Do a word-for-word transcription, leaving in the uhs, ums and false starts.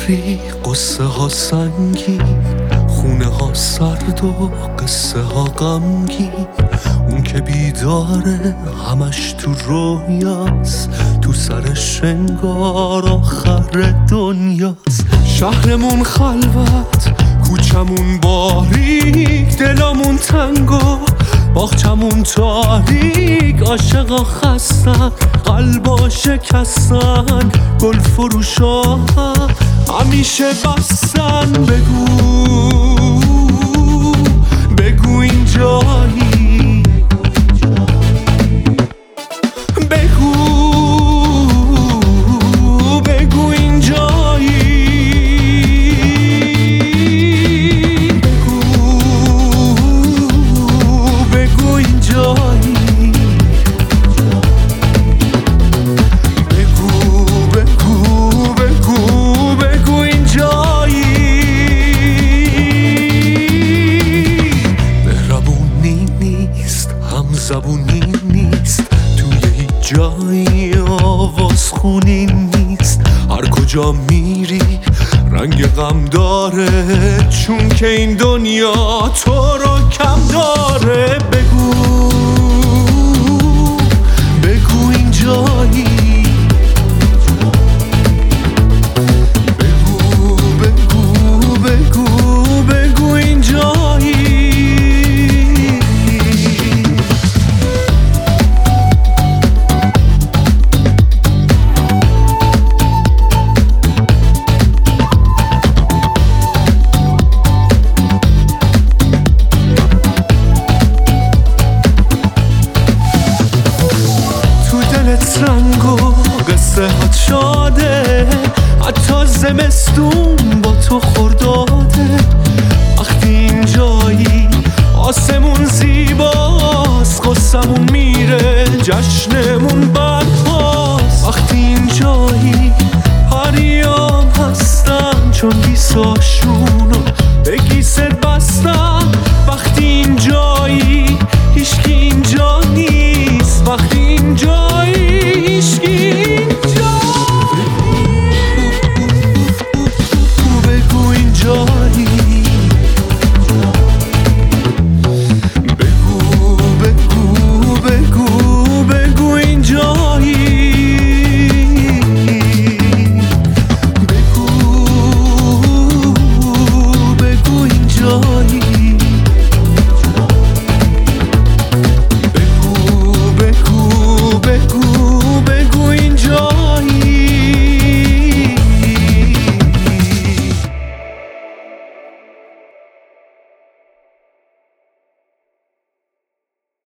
بهاری قصه ها سنگین، خونه ها سرد و قصه ها غمگین. اون که بیداره همش تو رویاست، تو سرش انگار آخر دنیاست. شهرمون خلوت، کوچمون باریک، دلمون تنگ و باغچمون تاریک. عاشقا خستن، قلبا شکستن، گل فروشا همیشه بستن. بگو بگو اینجایی، بگو بگو اینجایی، بگو بگو اینجایی، بگو بگو بگو بگو اینجایی. مهربونی نیست، همزبونی نیست، توی هیچ جایی آواز خونی نیست. هر کجا میری رنگ غم داره، چون که این دنیا تو رو کم داره. بگو بگو اینجایی، بگو بگو بگو بگو اینجایی. رنگ و قصه هات شاده، حتی زمستون با تو خورداده. وقتی اینجایی آسمون زیباست، قصمون میره جشنمون برپاست. وقتی اینجایی پریام هستن چون بیساشون